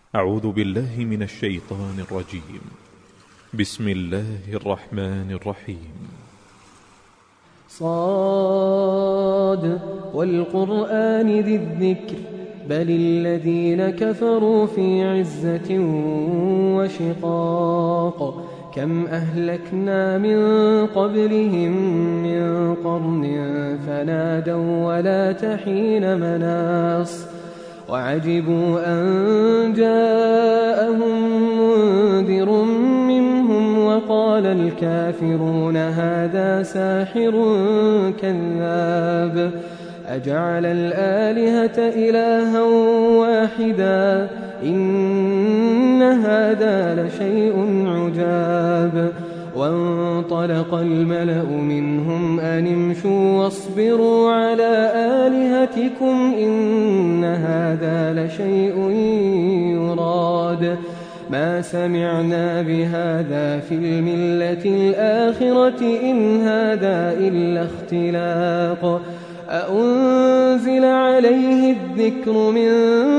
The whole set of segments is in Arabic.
أعوذ بالله من الشيطان الرجيم. بسم الله الرحمن الرحيم. صاد والقرآن ذي الذكر بل الذين كفروا في عزة وشقاق كم أهلكنا من قبلهم من قرن فنادوا ولا تحين مناص وعجبوا أن جاءهم منذر منهم وقال الكافرون هذا ساحر كذاب أجعل الآلهة إلها واحدا إن هذا لشيء عجاب وانطلق الملأ منهم أن امشوا واصبروا على آلهتكم إن هذا لشيء يراد ما سمعنا بهذا في الملة الآخرة إن هذا إلا اختلاق أأنزل عليه الذكر من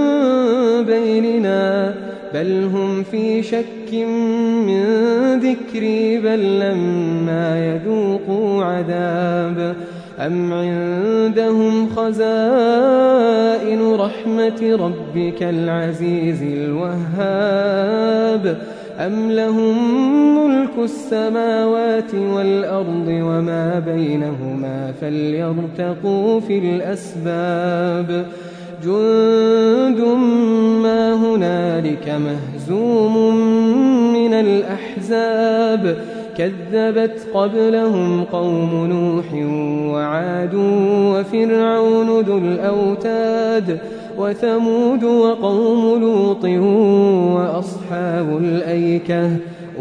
بيننا بل هم في شك من ذكري بل لما يذوقوا عذاب أم عندهم خزائن رحمة ربك العزيز الوهاب أم لهم ملك السماوات والأرض وما بينهما فليرتقوا في الأسباب جند ما هنالك مهزوم من الأحزاب كذبت قبلهم قوم نوح وعاد وفرعون ذو الأوتاد وثمود وقوم لوط وأصحاب الأيكة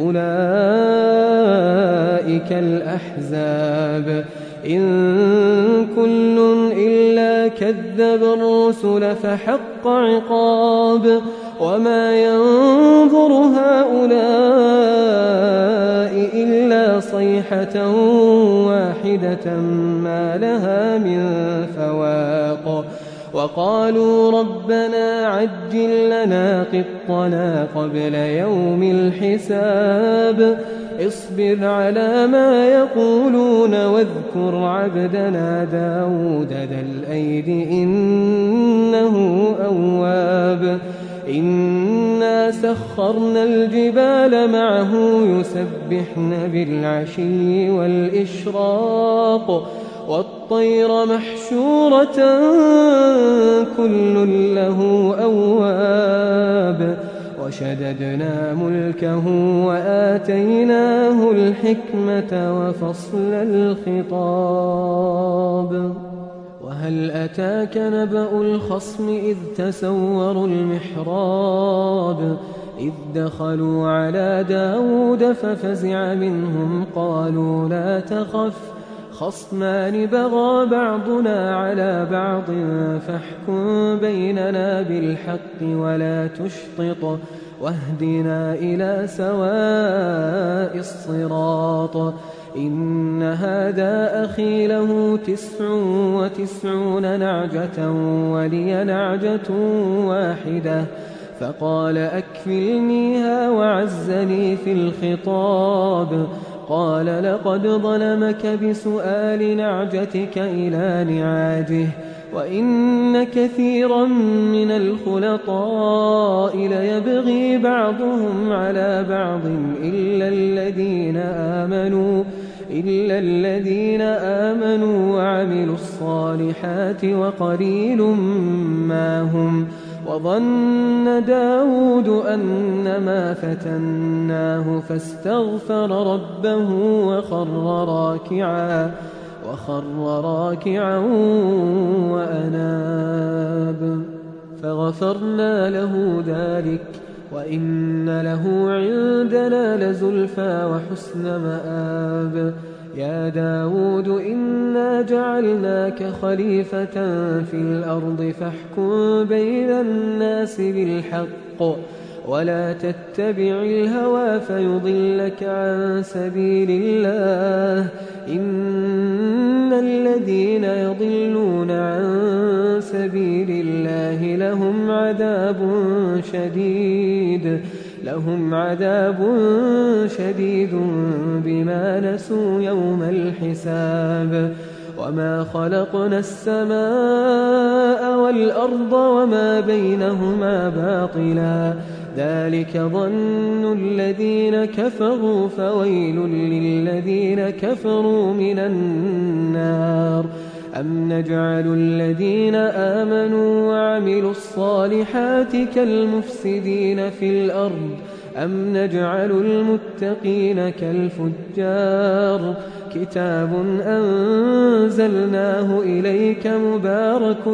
أولئك الأحزاب إن كل إلا كذب الرسل فحق عقاب وما ينظر هؤلاء إلا صيحة واحدة ما لها من فواق وقالوا ربنا عجل لنا قطنا قبل يوم الحساب اصبر على ما يقولون واذكر عبدنا داود ذا الأيد إنه أواب إنا سخرنا الجبال معه يسبحن بالعشي والإشراق والطير محشورة كل له أواب وشددنا ملكه وآتيناه الحكمة وفصل الخطاب وهل أتاك نبأ الخصم إذ تسوروا المحراب إذ دخلوا على داود ففزع منهم قالوا لا تخف خصمان بغى بعضنا على بعض فاحكم بيننا بالحق ولا تشطط واهدنا إلى سواء الصراط إن هذا أخي له 99 نعجة ولي نعجة واحدة فقال أكفلنيها وعزني في الخطاب قال لقد ظلمك بسؤال نعجتك إلى نعاجه وإن كثيرا من الخلطاء ليبغي بعضهم على بعض إلا الذين آمنوا وعملوا الصالحات وقليل ما هم وظن داود أنما فتناه فاستغفر ربه وخر راكعا وأناب فغفرنا له ذلك وإن له عندنا لزلفى وحسن مآب يا داود إنا جعلناك خليفة في الأرض فاحكم بين الناس بالحق ولا تتبع الهوى فيضلك عن سبيل الله. إن الذين يضلون عن سبيل الله لهم عذاب شديد بما نسوا يوم الحساب. وما خلقنا السماء والأرض وما بينهما باطلا ذلك ظن الذين كفروا فويل للذين كفروا من النار. أم نجعل الذين آمنوا وعملوا الصالحات كالمفسدين في الأرض أم نجعل المتقين كالفجار. كتاب أنزلناه إليك مبارك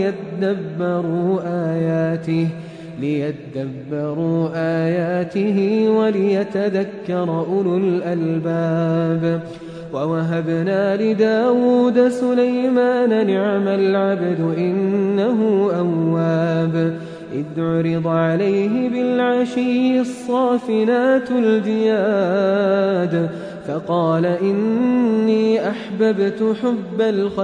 ليدبروا آياته وليتذكر أولو الألباب. ووهبنا لداود سليمان نعم العبد إنه أواب. إذ عرض عليه بالعشي الصافنات الجياد فقال إني أحببت حب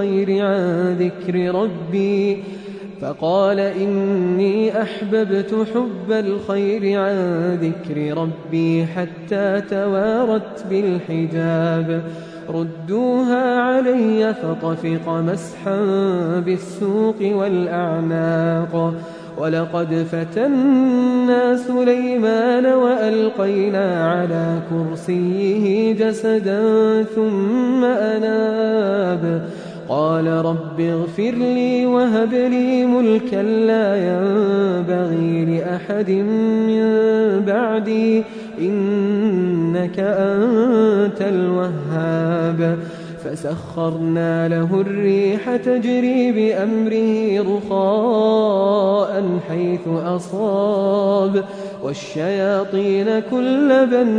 الخير عن ذكر ربي حتى توارت بالحجاب. ردوها علي فطفق مسحا بالسوق والأعناق. ولقد فتنا سليمان وألقينا على كرسيه جسدا ثم أناب. قال رب اغفر لي وهب لي ملكا لا ينبغي لأحد من بعدي إنك أنت الوهاب. فسخرنا له الريح تجري بأمره رخاء حيث أصاب والشياطين كل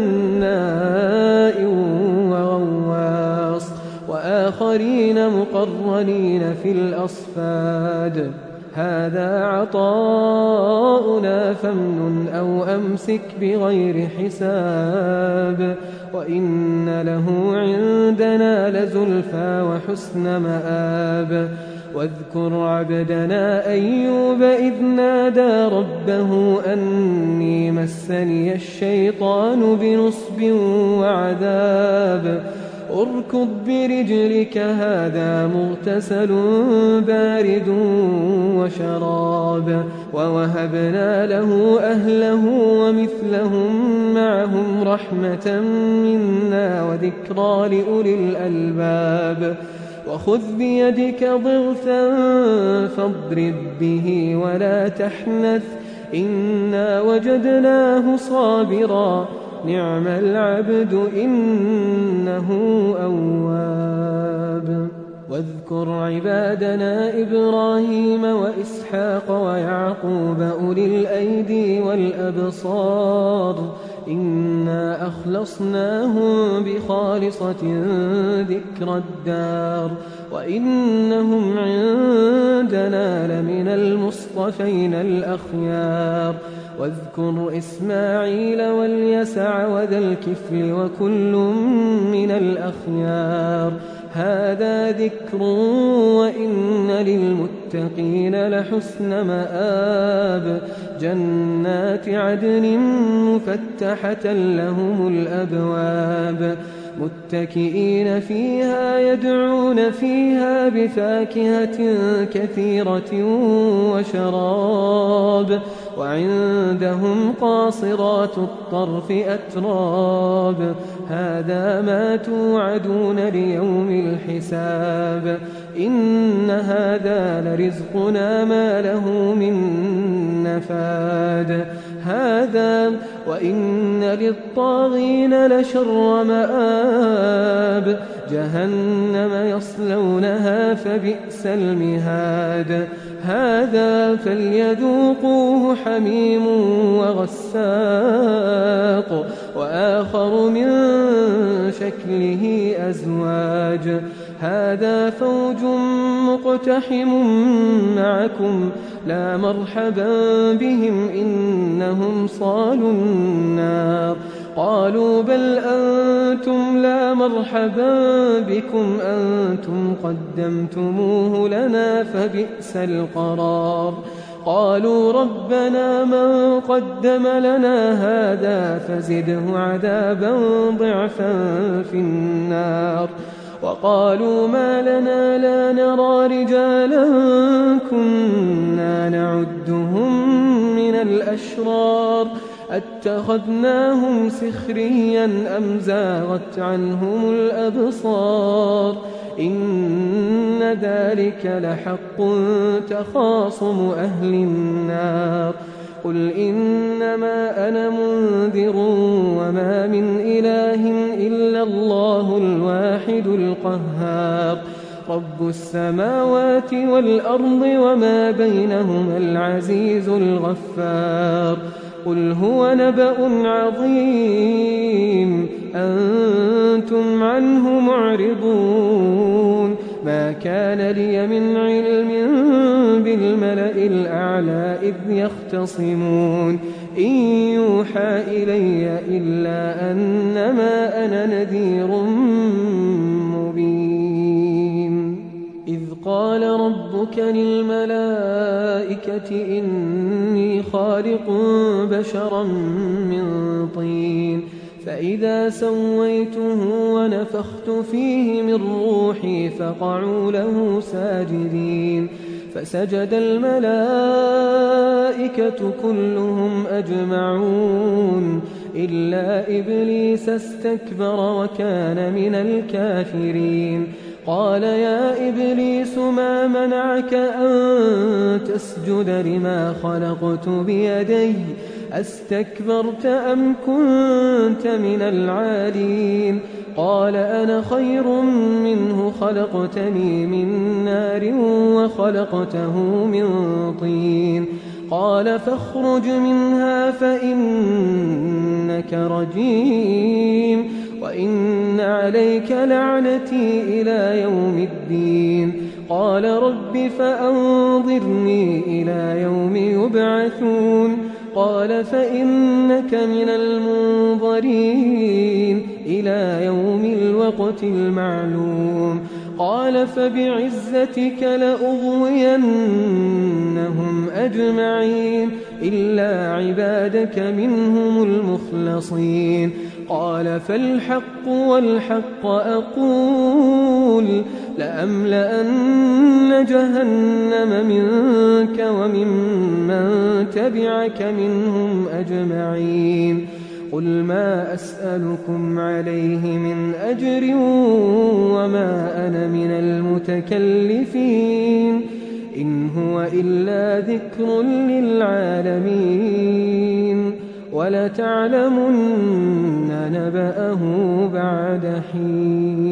بناء وغواص وآخرين مقرنين في الأصفاد. هذا عطاؤنا فامنن أو أمسك بغير حساب. وإن له عندنا لزلفى وحسن مآب. واذكر عبدنا أيوب إذ نادى ربه أني مسني الشيطان بنصب وعذاب. اركض برجلك هذا مغتسل بارد وشراب. ووهبنا له أهله ومثلهم معهم رحمة منا وذكرى لأولي الألباب. وخذ بيدك ضغثا فاضرب به ولا تحنث إنا وجدناه صابرا نعم العبد إنه أواب. واذكر عبادنا إبراهيم وإسحاق ويعقوب أولي الأيدي والأبصار إنا أخلصناهم بخالصة ذكر الدار وإنهم عندنا لمن المصطفين الأخيار. واذكر إسماعيل واليسع وذا الكفل وكل من الأخيار. هذا ذكر وإن للمتقين لحسن مآب. جنات عدن مفتحة لهم الأبواب متكئين فيها يدعون فيها بفاكهة كثيرة وشراب. وعندهم قاصرات الطرف أتراب. هذا ما توعدون ليوم الحساب. إن هذا لرزقنا ما له من نفاد. هذا وإن للطاغين لشر مآب. جهنم يصلونها فبئس المهاد. هذا فليذوقوه حميم وغساق وآخر من شكله أزواج. هذا فوج مقتحم معكم لا مرحبا بهم إنهم صالوا النار. قالوا بل أنتم لا مرحبا بكم أنتم قدمتموه لنا فبئس القرار. قالوا ربنا من قدم لنا هذا فزده عذابا ضعفا في النار. وقالوا ما لنا لا نرى رجالا كنا نعدهم من الأشرار أتخذناهم سخريا أم زاغت عنهم الأبصار إن ذلك لحق تخاصم أهل النار. قل إنما أنا منذر وما من إله إلا الله الواحد القهار رب السماوات والأرض وما بينهما العزيز الغفار. قل هو نبأ عظيم أنتم عنه معرضون. ما كان لي من علم بالملأ الأعلى إذ يختصمون إن يوحى إلي إلا أنما أنا نذير مبين. إذ قال ربك للملائكة إني خالق بشرا من طين فإذا سويته ونفخت فيه من روحي فقعوا له ساجدين. فسجد الملائكة كلهم أجمعون إلا إبليس استكبر وكان من الكافرين. قال يا إبليس ما منعك أن تسجد لما خلقت بيدي أستكبرت أم كنت من العالين؟ قال أنا خير منه خلقتني من نار وخلقته من طين. قال فاخرج منها فإنك رجيم وإن عليك لعنتي إلى يوم الدين. قال رب فأنظرني إلى يوم يبعثون. قال فإنك من المنظرين إلى يوم الوقت المعلوم. قال فبعزتك لأغوينهم أجمعين إلا عبادك منهم المخلصين. قال فالحق والحق أقول لأملأن جهنم منك وممن تبعك منهم أجمعين. قل ما أسألكم عليه من أجر وما أنا من المتكلفين إن هو إلا ذكر للعالمين ولتعلمن نبأه بعد حين.